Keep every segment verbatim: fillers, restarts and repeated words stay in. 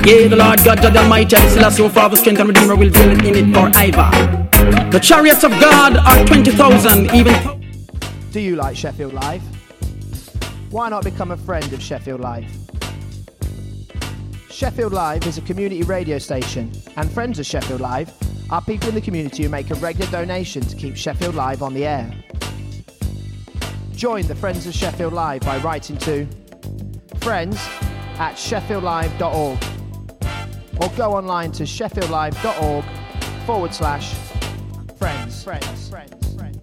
Yea, the Lord God, God Almighty, and still so far the strength and Redeemer will dwell in it forever. The chariots of God are twenty thousand, even. Do you like Sheffield Live? Why not become a friend of Sheffield Live? Sheffield Live is a community radio station, and friends of Sheffield Live are people in the community who make a regular donation to keep Sheffield Live on the air. Join the Friends of Sheffield Live by writing to friends at sheffield live dot org or go online to sheffield live dot org forward slash friends. Friends. Friends. Friends.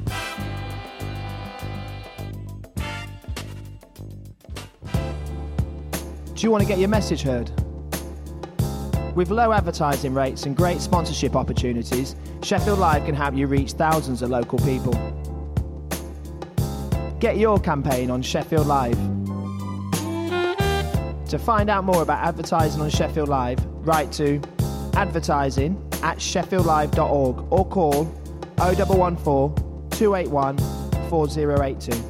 Do you want to get your message heard? With low advertising rates and great sponsorship opportunities, Sheffield Live can help you reach thousands of local people. Get your campaign on Sheffield Live. To find out more about advertising on Sheffield Live, write to advertising at sheffield live dot org or call oh one one four, two eight one, four oh eight two.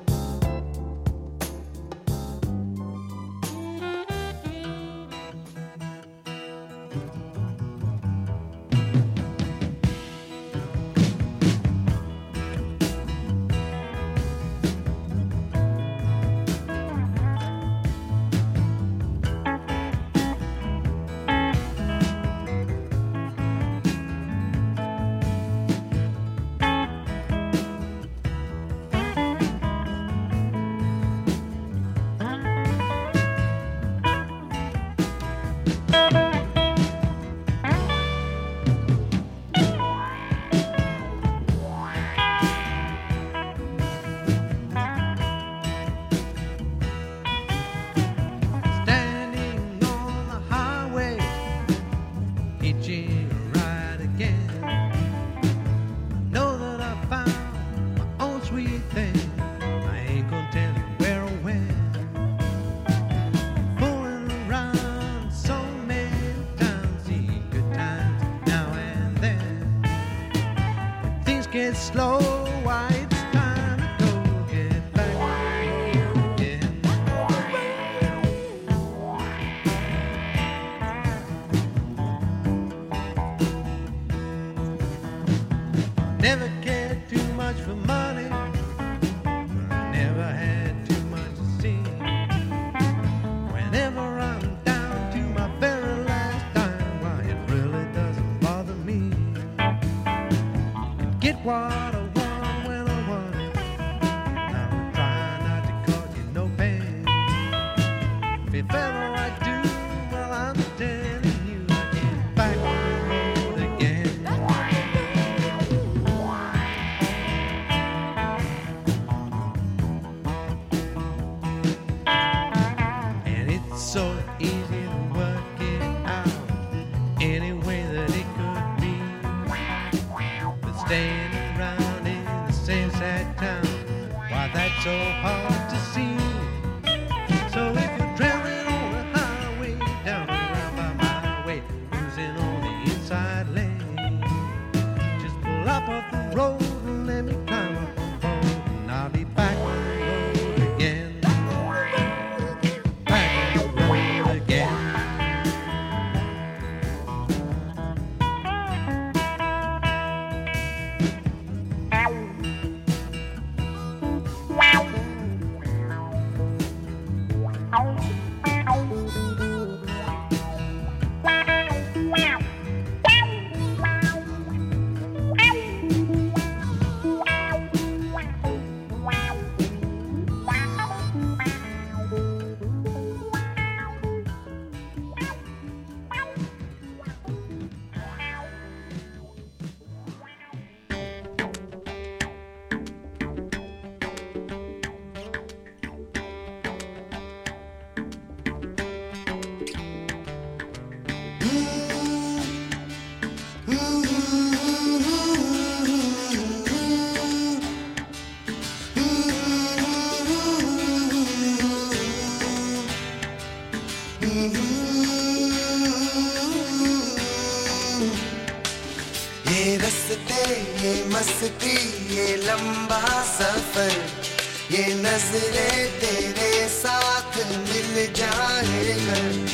मस्ती ये लंबा सफर ये नजरें तेरे साथ मिल जाए कर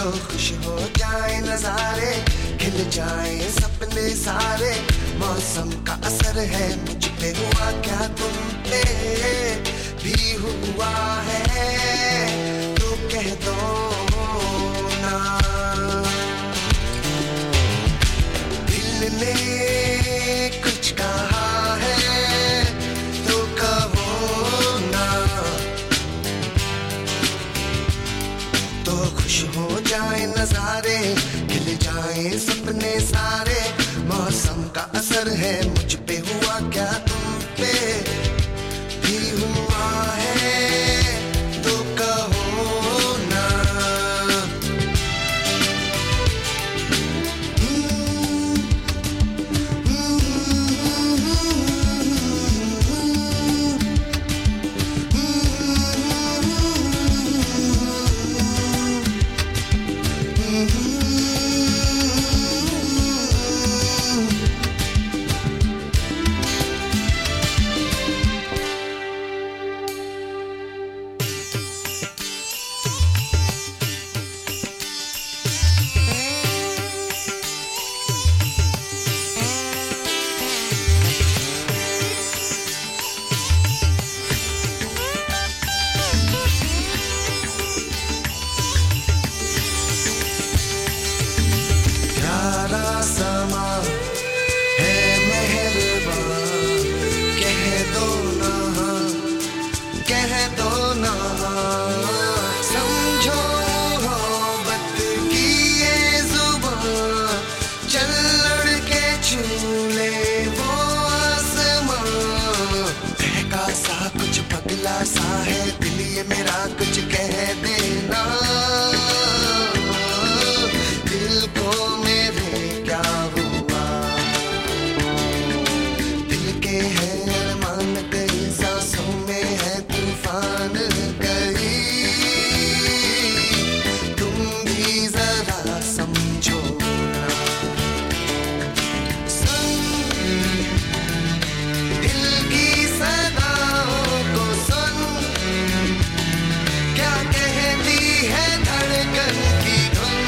तो खुश हो जाए नजारे खिल जाए सपने सारे मौसम का असर है मुझ पे हुआ क्या तुम पे भी हुआ है तो कह दो ना दिल ने कुछ कहा है तो कहो ना तो खुश हो जाए नजारे खिल जाए सपने सारे मौसम का असर है मुझ पे हुआ क्या तुम पे भी हुआ है तो कहो ना सा है दिल ये मेरा कुछ कह देना दिल को मेरे क्या हुआ दिल के है अरमान कई सांसों में है तूफान कई तुम भी जरा समझो ना सुन दिल की सदाओं को सुन क्या कहती है धड़कन की धुन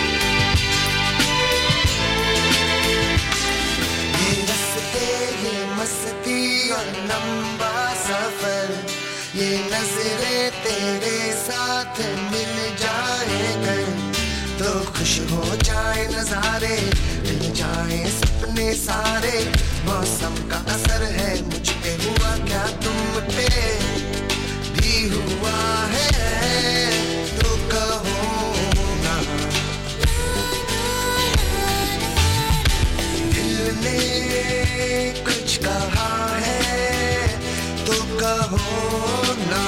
ये रस्ते ये मस्ती और लंबा सफर ये नजरें तेरे साथ मिल जाए कर तो खुश हो जाए नजारे मिल जाए सपने सारे मौसम का असर है मुझ पे हुआ क्या तुम पे भी हुआ है तो कहो ना दिल ने कुछ कहा है तो कहो ना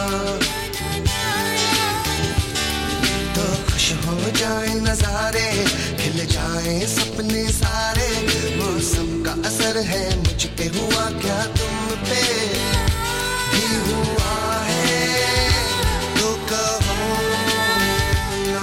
तो खुश हो जाए नजारे खिल जाए सपने सारे मौसम का असर है मुझ पे हुआ क्या तुम पे भी हुआ है तो कहो ना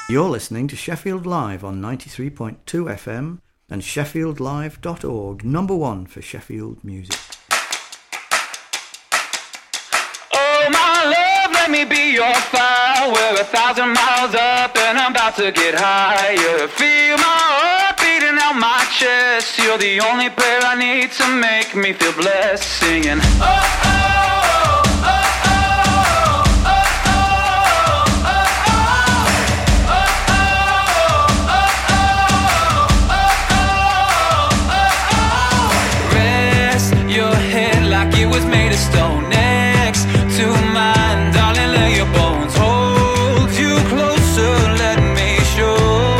You're listening to Sheffield Live on ninety-three point two F M and sheffield live dot org, number one for Sheffield music. Oh, my love, let me be your fire. We're a thousand miles up and I'm about to get higher. Feel my heart beating out my chest. You're the only prayer I need to make me feel blessed. Singing, oh, oh. Stone next to mine, darling, lay your bones. Hold you closer, let me show.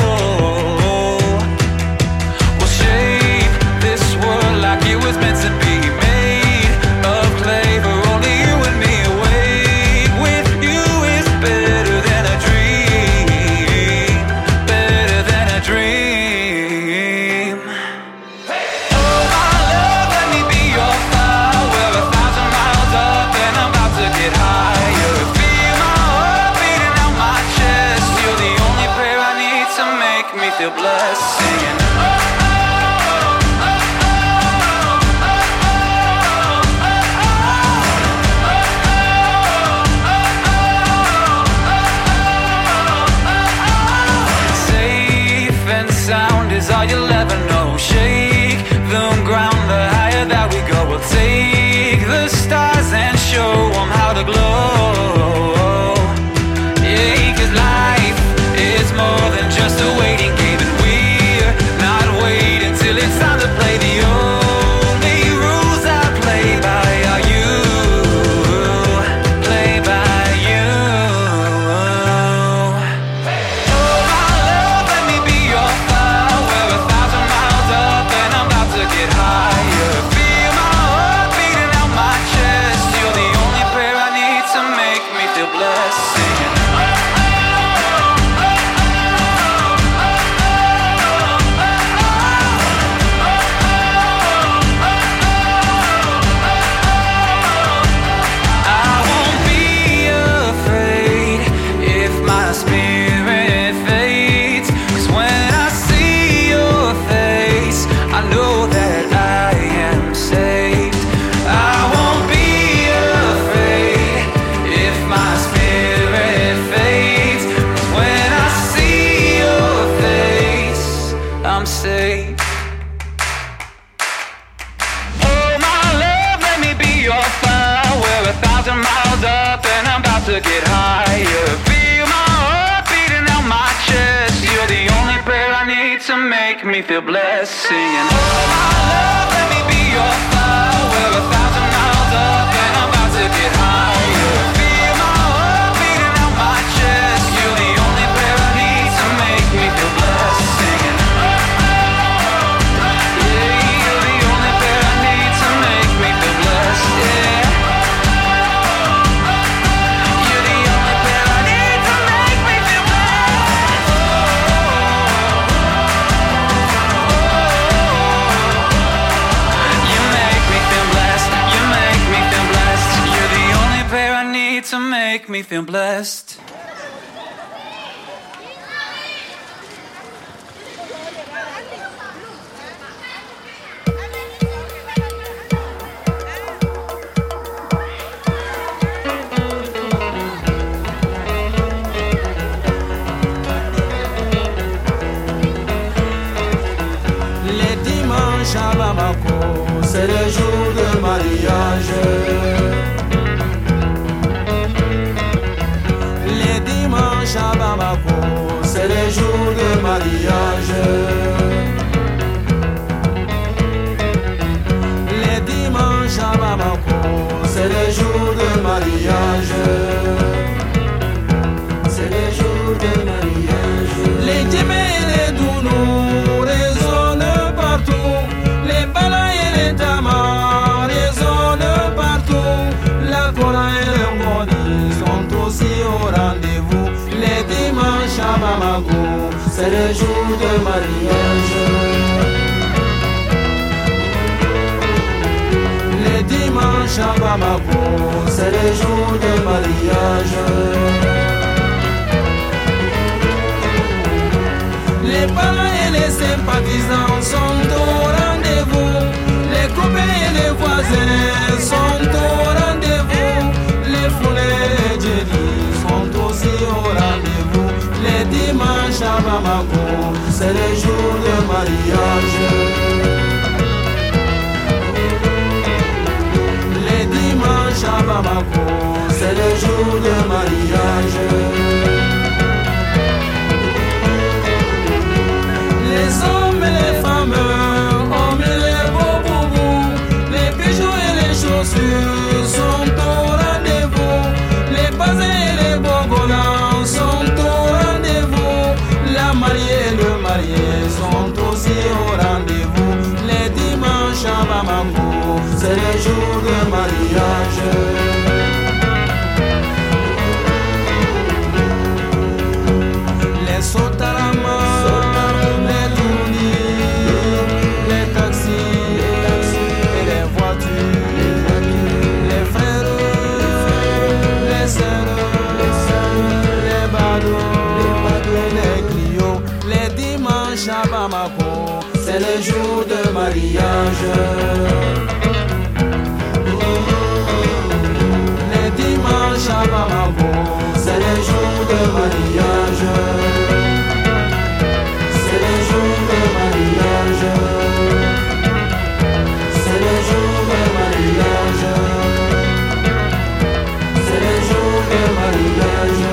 We'll shape this world like it was meant to be. Made of clay for only you and me. Awake with you is better than a dream. Better than a dream. Oh, my love, let me be your fire. We're a thousand miles up and I'm about to get higher. Feel my heart beating out my chest. You're the only prayer I need to make me feel blessed. Singing, oh, oh, oh, oh, oh, oh, oh, oh. Safe and sound is all you'll ever know. Shake the ground, the higher that we go. We'll take the stars and show them how to glow. Yeah, 'cause life is more than just a waiting game, and we're not waiting till it's time to play. The only rules I play by are you, play by you. Oh, my love, let me be your fire. We're a thousand miles up and I'm about to get higher. Feel my heart beating out my chest. You're the only prayer I need to make me feel blessed. Singing, oh, oh, oh, oh, oh, oh. I won't be afraid if my spirit fades. 'Cause when I see your face, I know that I am saved. I won't be afraid if my spirit fades. 'Cause when I see your face, I'm saved. Oh, my love, let me be your fire. We're a thousand miles up and I'm about to get higher. Feel my heart beating out my chest. You're the only prayer I need to make me feel blessed. Singing, oh, my love, let me be your fire. We're a thousand miles up and I'm about to get higher. Feel my heart beating out my chest. You're the only prayer I need to make me feel blessed. Singing, oh, oh, oh, yeah, you're the only prayer I need to make me feel blessed. Yeah, you're the only prayer I need to make me feel blessed. Oh, you make me feel blessed. You make me feel blessed. You're the only prayer I need to make me feel blessed. Les dimanches à Bamako, c'est le jour de mariage. Les dimanches à Bamako, c'est le jour de mariage. Les dimanches à Bamako, c'est le jour de mariage. C'est le jour de mariage. Les djemés et les dounous résonnent partout. Les balas et les tamas résonnent partout. La Kora et le Moni sont aussi au rendez-vous. Les dimanches à Bamako, c'est le jour de mariage. Les dimanches à Bamako, c'est le jour de mariage. sympathisants sont au rendez-vous. Les copains et les voisins sont au rendez-vous. Les foulées et Jenny sont aussi au rendez-vous. Les dimanches à Bamako, c'est les jours de mariage. Les dimanches à Bamako, c'est les jours de mariage. Les hommes et les femmes ont mis les beaux boubous. Les bijoux et les chaussures sont au rendez-vous. Les bazins et les bongolans sont au rendez-vous. La mariée et le marié sont aussi au rendez-vous. Les dimanches à Bamako, c'est les jours de mariage. Les Sotarama, les tournis, les taxis et les voitures, les frères, les sœurs, les badauds et les clients. Les dimanches à Bamako, c'est les jours de mariage. Les dimanches à Bamako, c'est les jours de mariage. C'est les jours de mariage. C'est les jours de mariage. C'est les jours de mariage.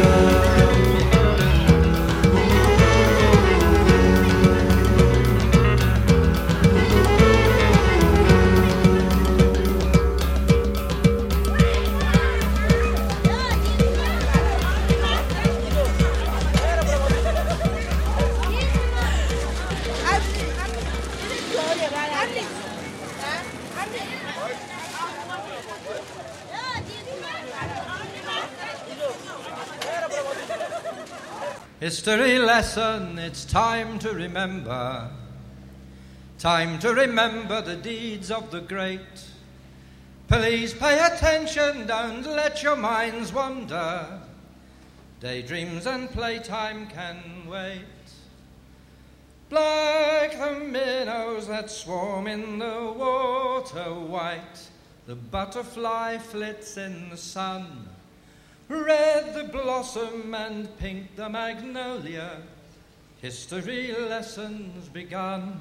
History lesson, it's time to remember. Time to remember the deeds of the great. Please pay attention, don't let your minds wander. Daydreams and playtime can wait. Black the minnows that swarm in the water, white the butterfly flits in the sun. Red the blossom and pink the magnolia, history lessons begun.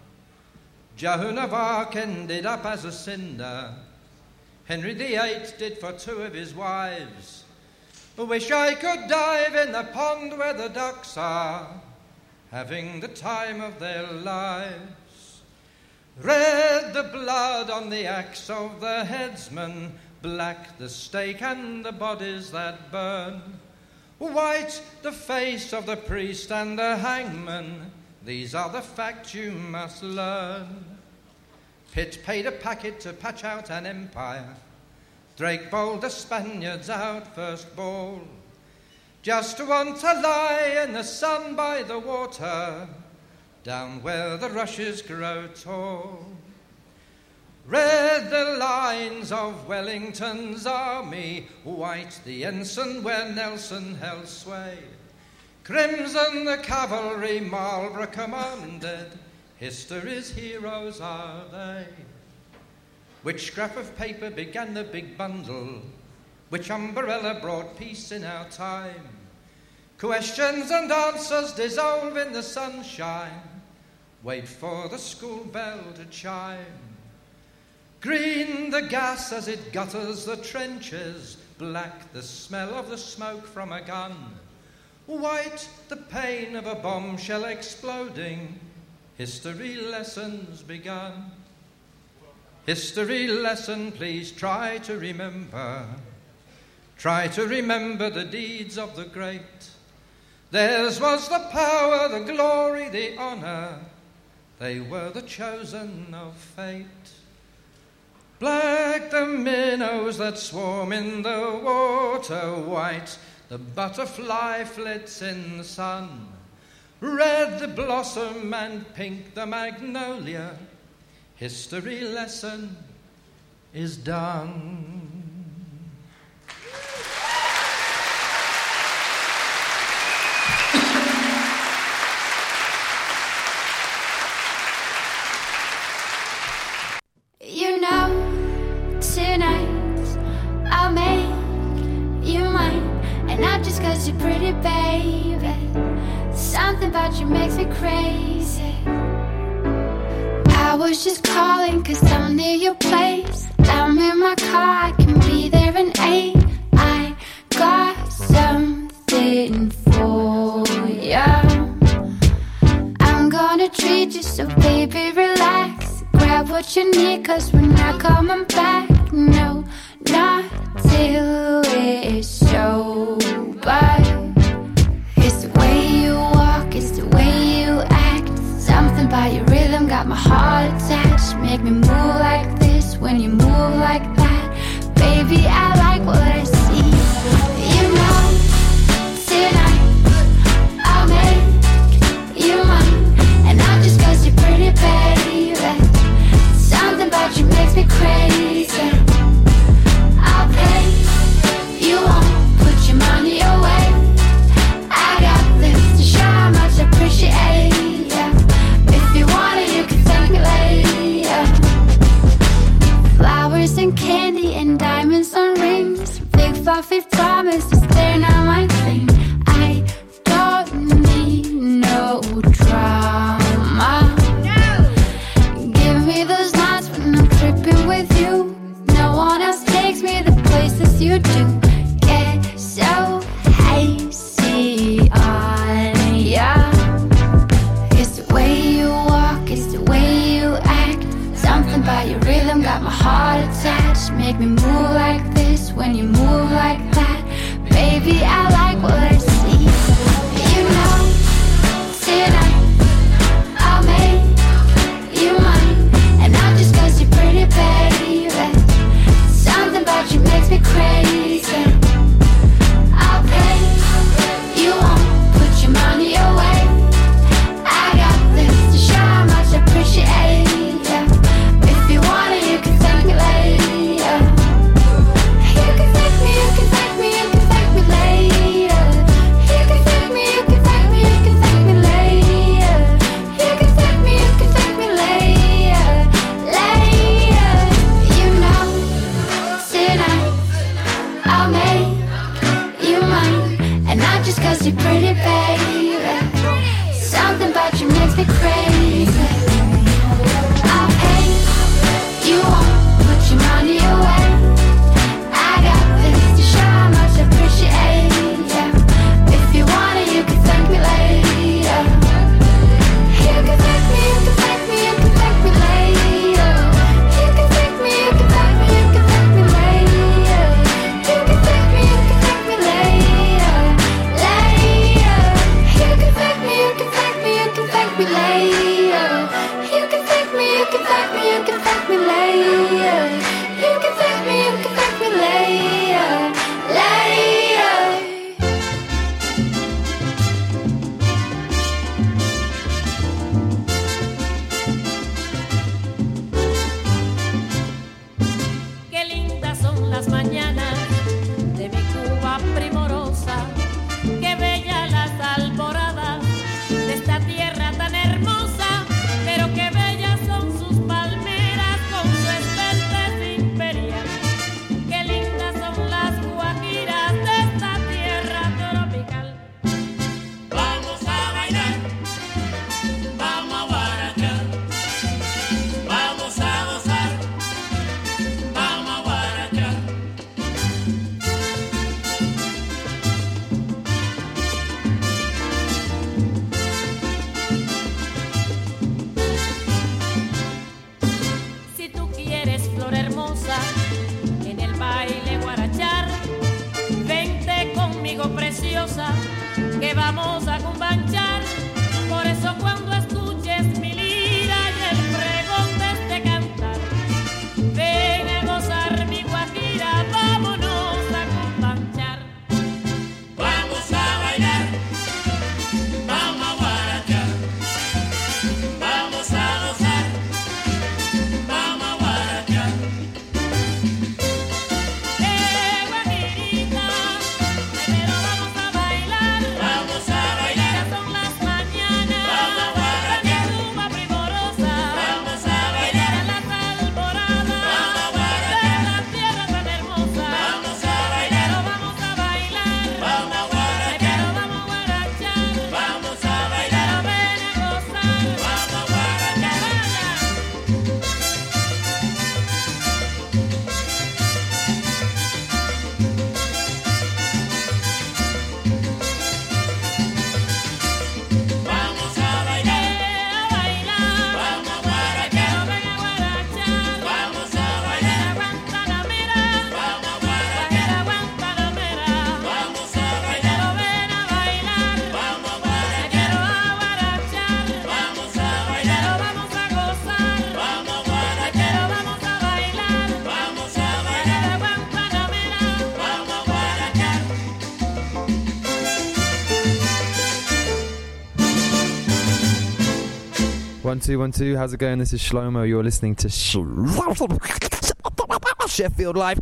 Joan of Arc ended up as a cinder. Henry the Eighth did for two of his wives. Wish I could dive in the pond where the ducks are, having the time of their lives. Red the blood on the axe of the headsman, black the stake and the bodies that burn. White the face of the priest and the hangman. These are the facts you must learn. Pitt paid a packet to patch out an empire. Drake bowled the Spaniards out first ball. Just to want to lie in the sun by the water, down where the rushes grow tall. Red the lines of Wellington's army, white the ensign where Nelson held sway. Crimson the cavalry Marlborough commanded, history's heroes are they. Which scrap of paper began the big bundle? Which umbrella brought peace in our time? Questions and answers dissolve in the sunshine. Wait for the school bell to chime. Green the gas as it gutters the trenches, black the smell of the smoke from a gun, white the pain of a bombshell exploding, history lessons begun. History lesson, please try to remember. Try to remember the deeds of the great. Theirs was the power, the glory, the honour. They were the chosen of fate. Black the minnows that swarm in the water, white the butterfly flits in the sun, red the blossom and pink the magnolia. History lesson is done. cause you're pretty, baby. Something about you makes me crazy. I was just calling cause I'm near your place. I'm in my car, I can be there in eight. I got something for ya. I'm gonna treat you, so baby relax. Grab what you need cause we're not coming back. No, not till it's sober. It's the way you walk, it's the way you act. Something about your rhythm got my heart attached. Make me move like this when you move like that. Baby, I like what I see. You know, tonight I'll make you mine. And not just cause you're pretty, baby. Something about you makes me crazy. I'll pay you on, put your money away. I got this to show how much I appreciate ya. If you want it, you can thank me later. Flowers and candy and diamonds on rings. Big fluffy promises, they're not my thing. I don't need no drama. Give me those nights when I'm tripping with you. No one else takes me the places you do. Get so hazy on ya. It's the way you walk, it's the way you act. Something about your rhythm got my heart attached. Make me move like this when you move like that. Baby, I like what I see. You know, tonight I'll make you mine. And not just cause you're pretty, baby. Something about you makes me crazy. I'll pay you on, put your money away. I got this to show how much I appreciate ya. If you want it, you can thank me later. You can thank me, you can thank me, you can thank me later. You can thank me, you can thank me, you can thank me later. You can thank me, you can thank me later, later. You know, tonight I'll make you mine. And not just cause you're pretty, baby. Something about you makes me crazy. I'll pay you on, put your money away. I got this to show how much I appreciate ya. If you want it, you can thank me later. You can thank me, you can thank me, you can thank me later. You can thank me, you can thank me, you can thank me later. You can thank me, you can thank me later, later. You can thank me, you can thank me, you can thank me later. You can thank me, you can thank me, you can thank me later. You can thank me, you can thank me later, later. Qué lindas son las mañanas de mi Cuba primorosa. Qué bellas las alboradas de esta tierra tan hermosa. Pero qué bellas son sus palmeras con su esbeltez imperial. Qué lindas son las guajiras de esta tierra tropical. Vamos a bailar, vamos a guarachar, vamos a gozar, vamos a guarachar. Si tú quieres, flor hermosa, en el baile guarachar, vente conmigo, preciosa, que vamos a cumbanchar. Por eso cuando escuches mi lira y el pregón de este cantar, ven a gozar mi guajira, vámonos a cumbanchar. Vamos a bailar, vamos a guarachar, vamos a gozar, vamos a guarachar. Eh, guajirita, primero vamos a bailar. Vamos a bailar, Ya son las One, two, one, two. How's it going? This is Shlomo. You're listening to Sh- Sheffield Live.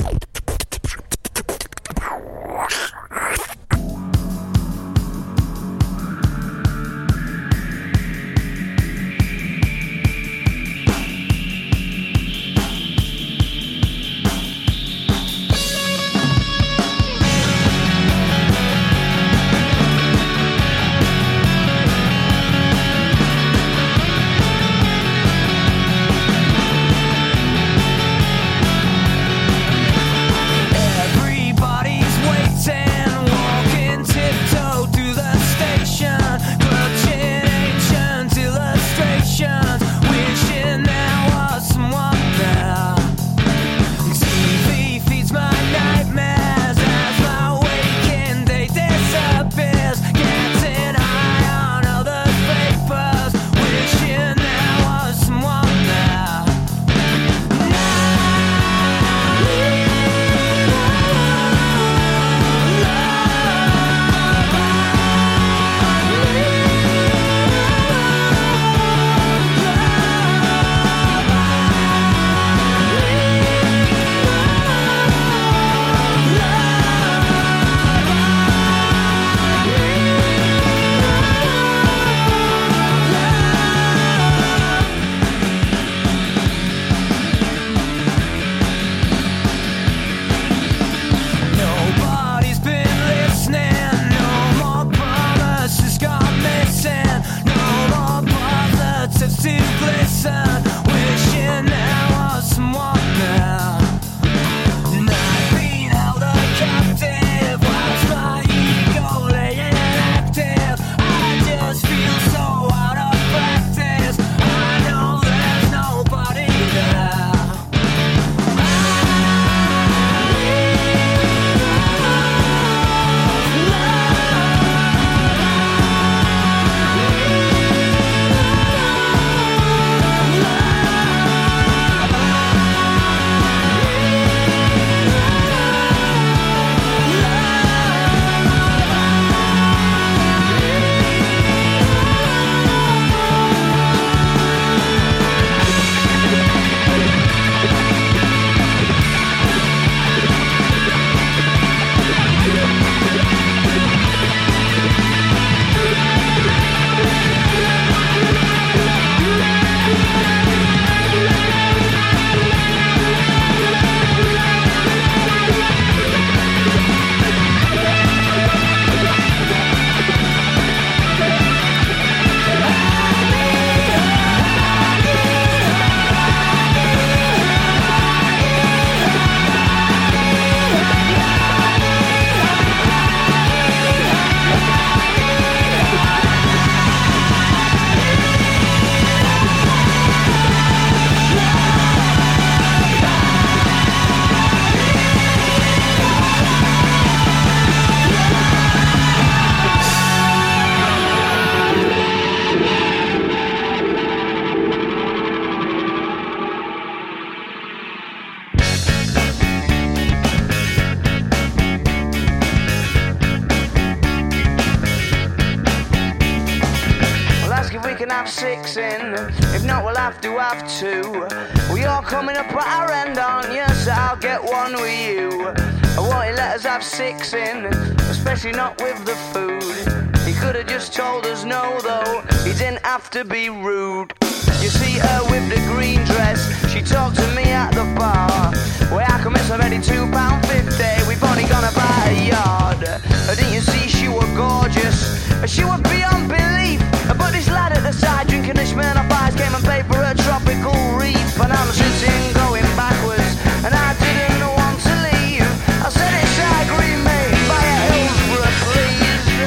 have six in. If not, we'll have to have two. Well, you're coming up at our end, aren't you? So I'll get one with you. I want you let us have six in, especially not with the food. He could have just told us no, though. He didn't have to be rude. You see her with the green dress, she talked to me at the bar. Well, how come it's already two pounds fifty? We've only gone about a yard. Uh, didn't you see she was gorgeous? Uh, she was beyond belief. Uh, but this lad at the side drinking the Smirnoff Ice came and paid for her tropical reef. And I'm sitting going backwards, and I didn't want to leave. I said it's I agree, mate, buy a Hillsborough, please.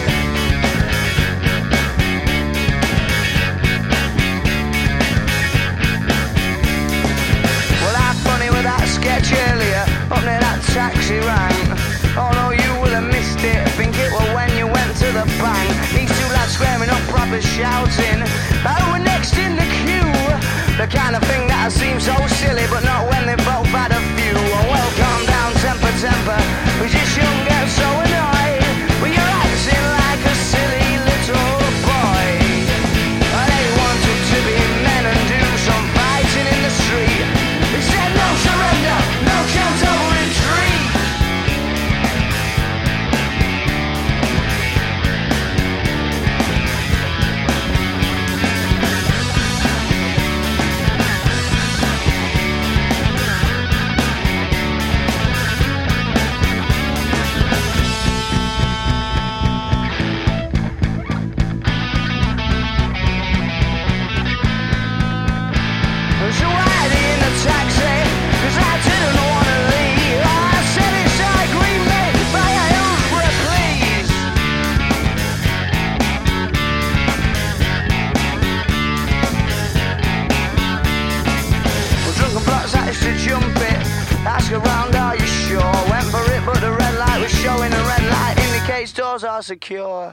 Sketch earlier, up near that taxi rank. Although you will have missed it, I think it was when you went to the bank. These two lads squaring up, proper shouting. Oh, we're next in the queue. The kind of thing that seems so silly, but not when they both had a few. Oh, well, calm down, temper, temper. We just shouldn't get so annoyed. Well, you're acting like a silly little boy. I they wanted to be showing a red light indicates doors are secure.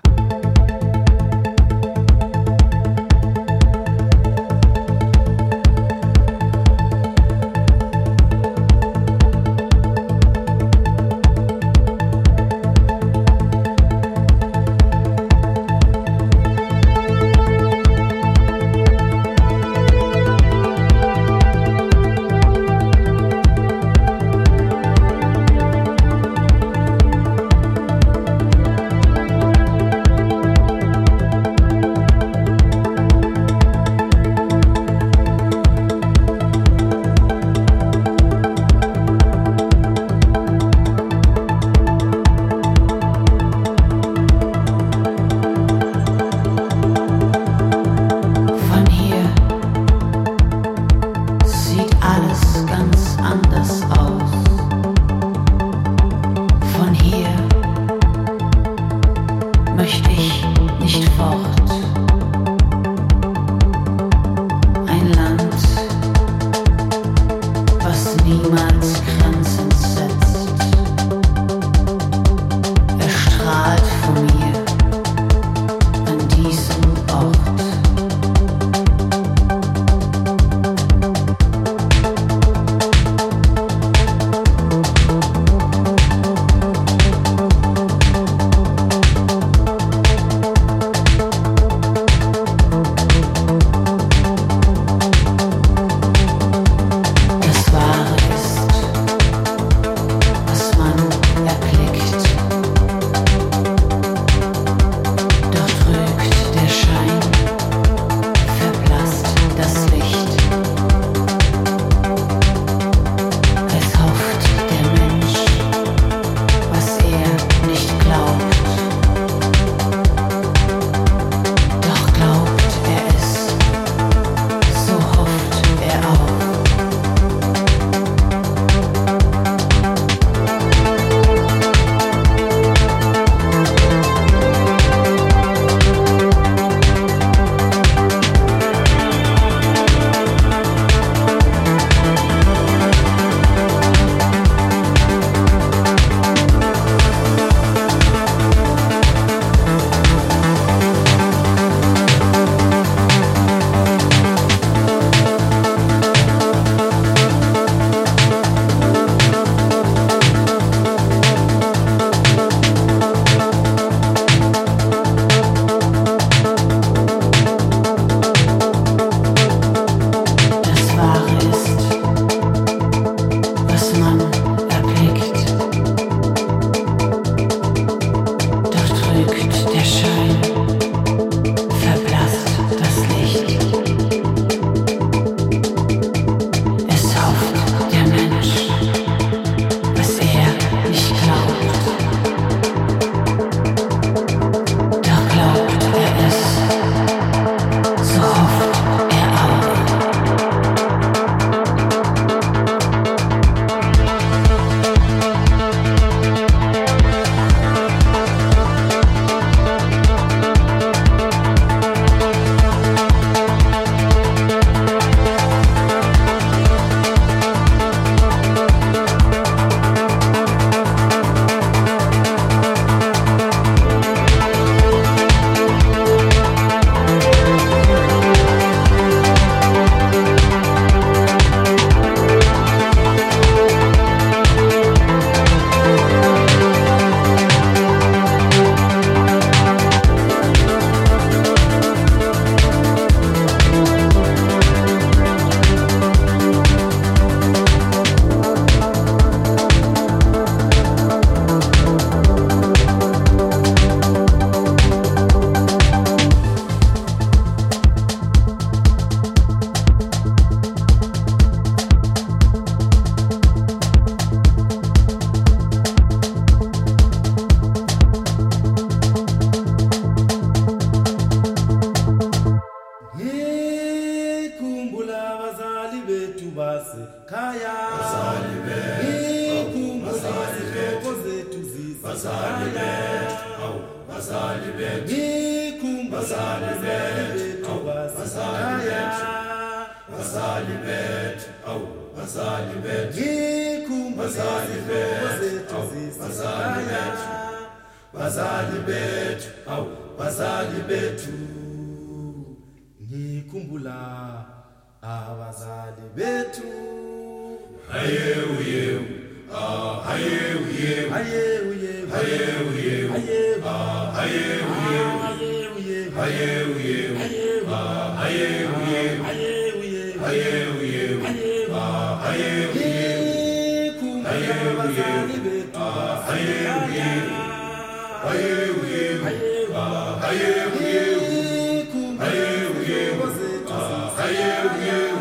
Bazali bet, au, bazali bet, bazali bethu, awu bazali bethu. Ngikhumbula abazali bethu. Hayewu yewu, ah hayewu yewu, hayewu yewu, hayewu yewu, ah hayewu yewu, hayewu yewu, hayewu yewu, ah hayewu yewu, hayewu yewu, hayewu yewu, ah hayewu yewu, hayewu yewu, ah hayewu yewu, hayewu yewu, ah hayewu yewu, hayewu yewu, ah hayewu yewu.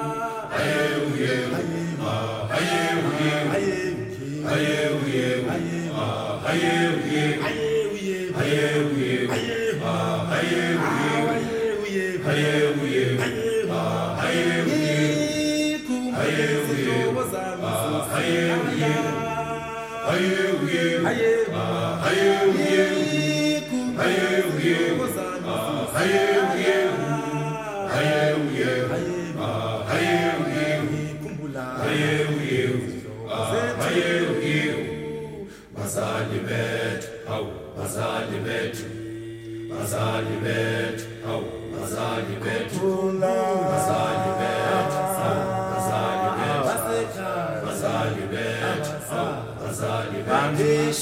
Bazali bet, au bazali bet, bazali bet, au bazali bet, bazali bet, au bazali bet, bazali bet, au bazali bet, bazali bet, au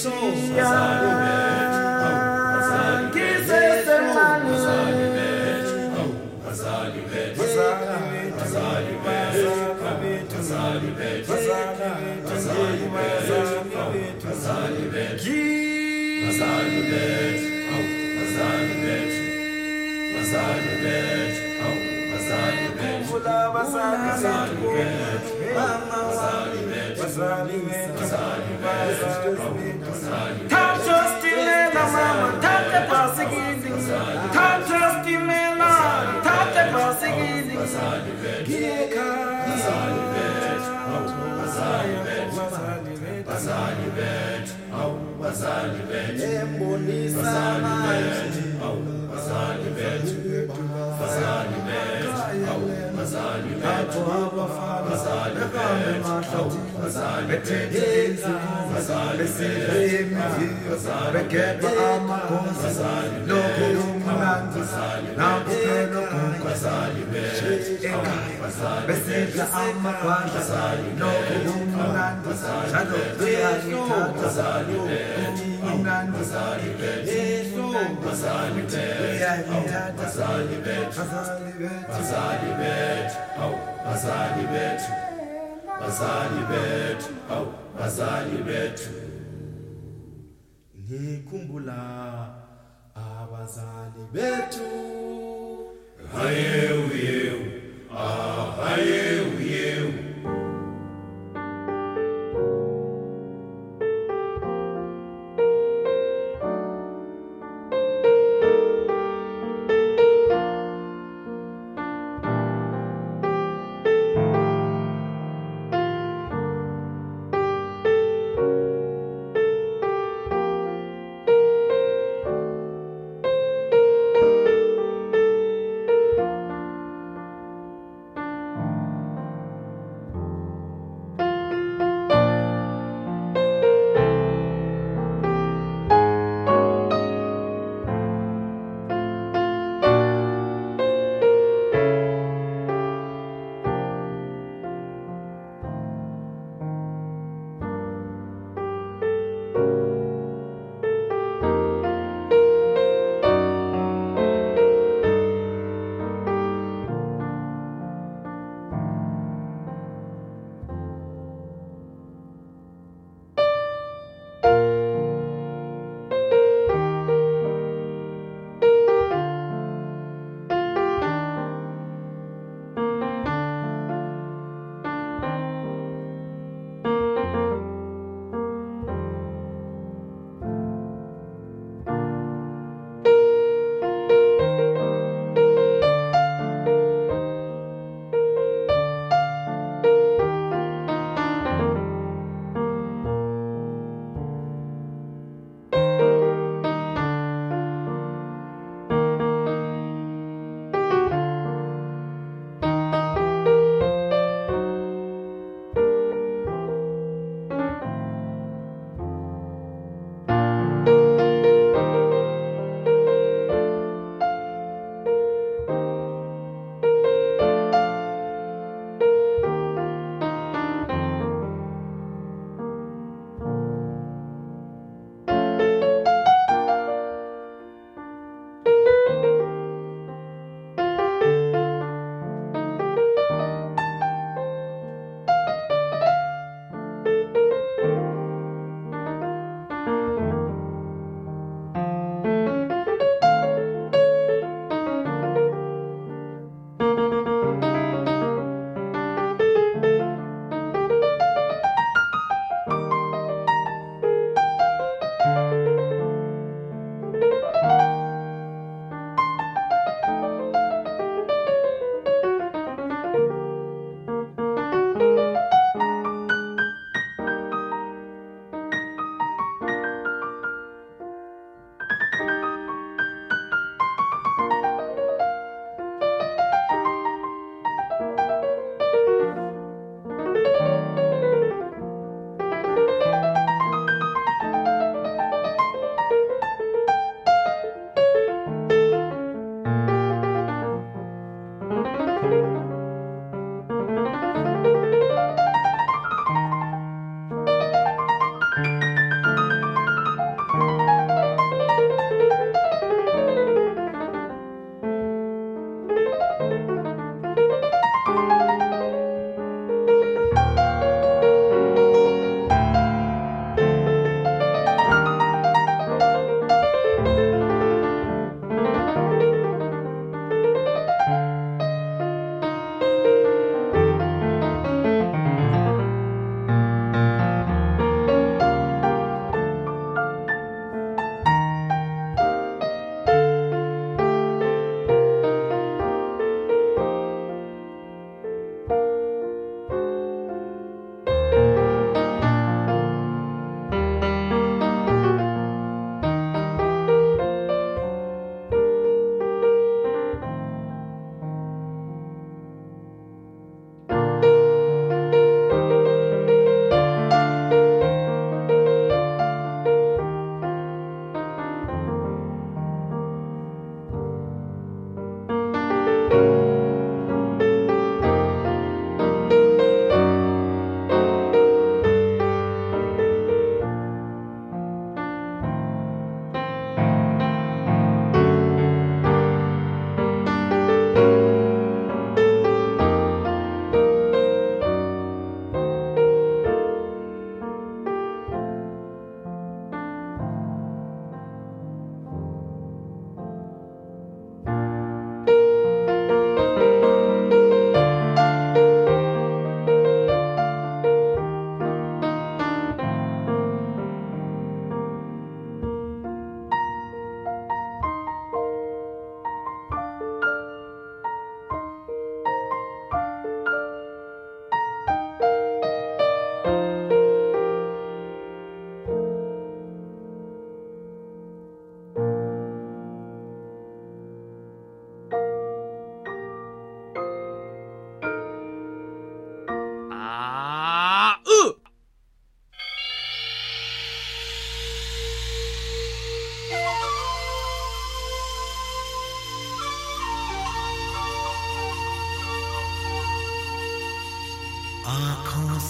bazali bet, bazali bet, au bazali bet, bazali bet, bazali bet, bazali bet, bazali bet, bazali bet, au bazali bet, bazali bet, au bazali bet, bazali bet, bazali bet, bazali bet, bazali bet, bazali bet. Top just in the mama, top the passing in the top just in the line, top the passing in the bazali bet, bazali bet, au bazali bet, bazali bet, au bazali bet, bazali bet, au bazali bet, bazali bet, au bazali bet, bazali bet, au bazali bet, bazali bet, ngikhumbula abazali bethu. Hayewu yewu, ah hayewu yewu.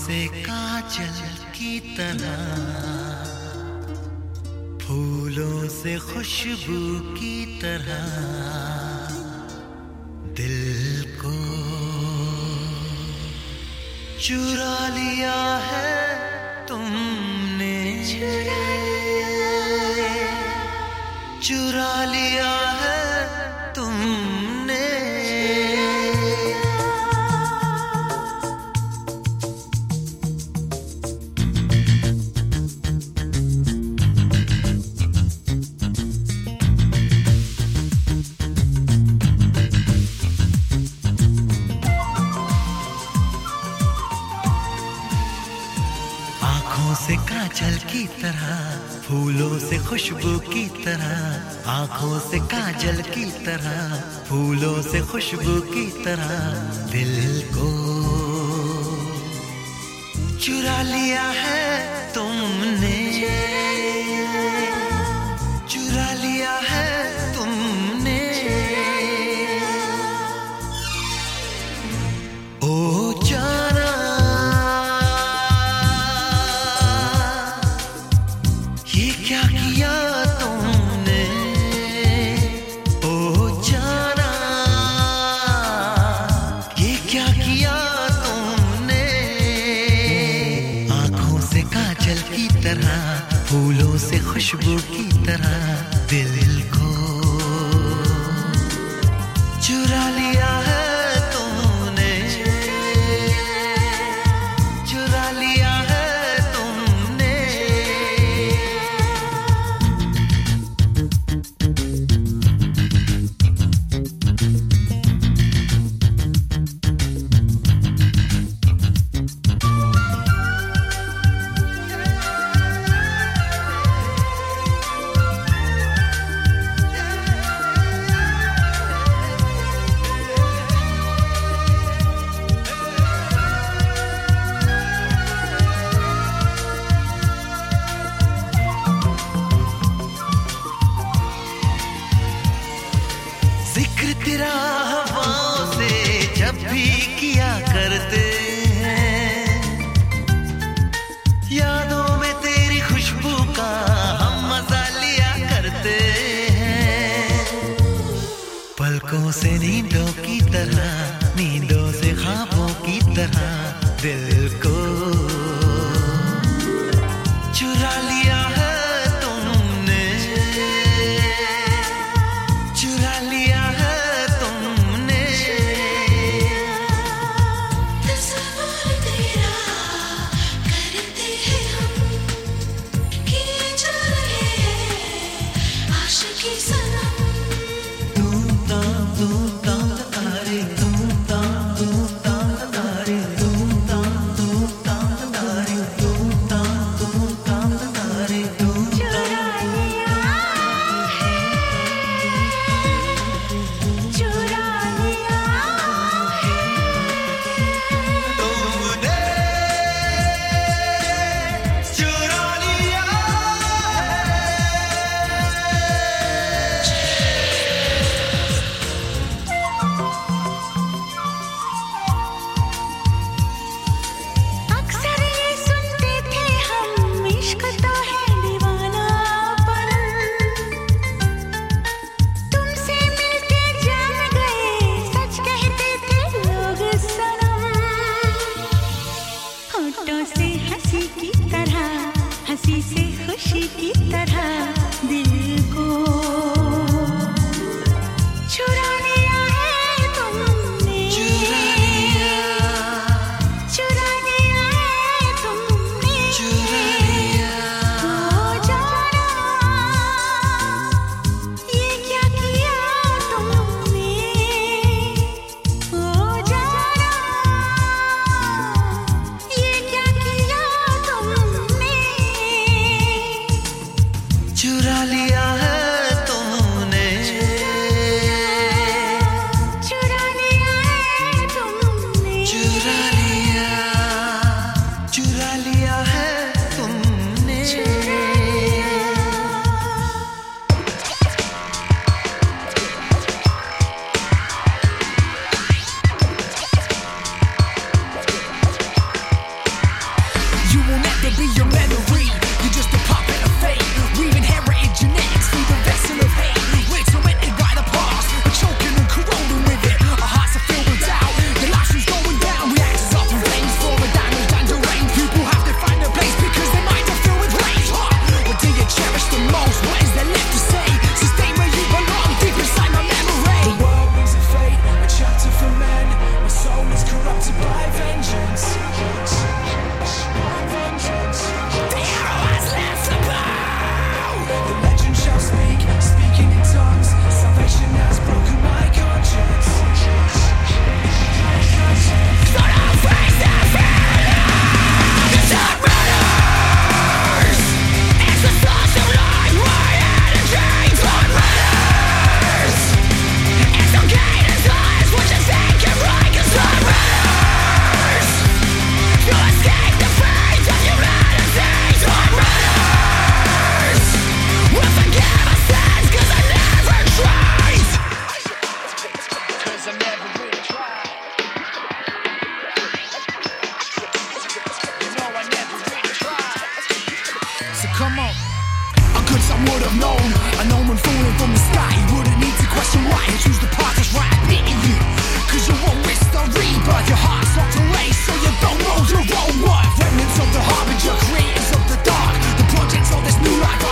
से काजल की तरह, फूलों से खुशबू की तरह दिल को चुरा लिया है तुमने, चुरा लिया है तुमने। से काजल की तरह, फूलों से खुशबू की तरह, आँखों से काजल की तरह, फूलों से खुशबू की तरह दिल को चुरा लिया है तुमने, चुरा लिया है तुमने। ओ जाना क्या किया तुमने, ओ जाना ये क्या किया तुमने। आँखों से काजल की तरह, फूलों से खुशबू की तरह दिल को चुरा लिया है तुमने, चुरा लिया है तुमने। जिक्र तेरा हवाओं से जब भी किया करते हैं, यादों में तेरी खुशबू का हम मजा लिया करते हैं। पलकों से नींदों की तरह, नींदों से ख्वाबों की तरह दिल को चुरा लिया है तुमने, चुरा लिया है तुमने। तस्वीर तेरा करते हैं हम, किए जा रहे हैं आशिकी सनम। तू ताम तू ताम तारे, तू ताम तू ताम तारे, तू ताम तू ताम तारे, तू ताम तू ताम तारे, तू चुरा लिया है, चुरा लिया है तुमने, चुरा लिया अक्सर ये सुनते थे हम, इश्क तो है दीवानापन, तुमसे मिलके जान गए सच कहते थे लोग सनम। होठों से हंसी की तरह, हंसी से खुशी की तरह दिल को चुरा लिया है तुमने, चुरा लिया, चुरा लिया है तुमने, चुरा लिया। ओ जाना ये क्या किया तुमने, ओ जाना ये क्या किया तुमने, चुरा लिया है तुमने, चुरा लिया है तुमने, चुरा लिया, चुरा लिया है तुमने, चुरा लिया। one would have known. An omen falling from the sky. You wouldn't need to question why. You choose the path that's right beating you. Cause you won't risk the rebirth. Your heart's not to lace, so you don't know your own worth. Remnants of the harbinger, creators of the dark. The projects of this new life